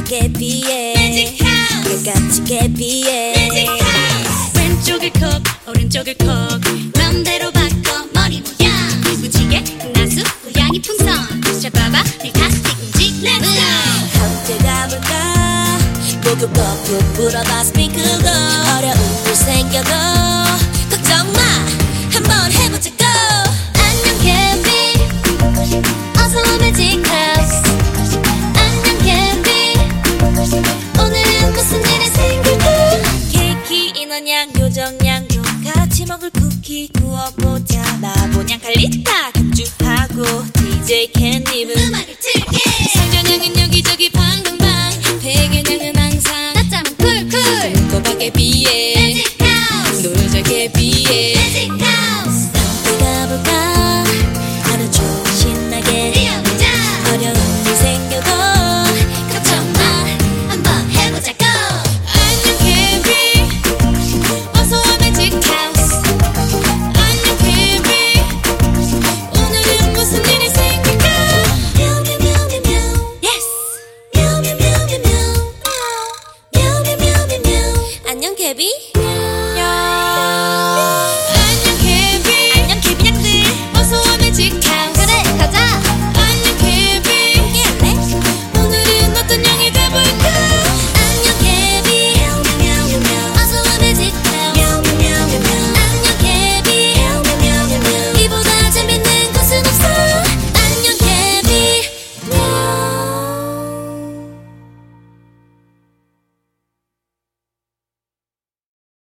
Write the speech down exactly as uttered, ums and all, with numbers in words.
개비에 개같이 개비에 왼쪽을 콕 오른쪽을 콕 맘대로 바꿔 머리 모양 무지개 나수 고양이 풍선 잡아봐 네 카스틱 움직 Let's go 함께 가볼까 목욕 거품 불어봐 스핑크고 어려운 일 생겨도 걱정 마 한번 해보자고 안녕 개비 어서와 매직 하우스 안녕 개비 오늘은 무슨 일이 생길까 케이크 인원양 요정양도 같이 먹을 쿠키 구워보자 나보냥 칼리타 격주하고 디제이 캔님은 음악을 틀게 상전양은 여기저기 방방방 배경양은 항상 낮잠은 쿨쿨 꼬박에 비해 매직 하우스 놀자 개비에 매직 하우스 함께 가볼까 하루 종일 신나게 뛰어보자 어려운 일 생겨도 걱정 마 한번 해보자고 안녕 개비 어서와 매직 하우스 안녕 개비 오늘은 무슨 일이 생길까 뮤뮤뮤뮤뮤 예스 뮤뮤뮤뮤뮤 뮤뮤뮤뮤뮤 안녕 개비 야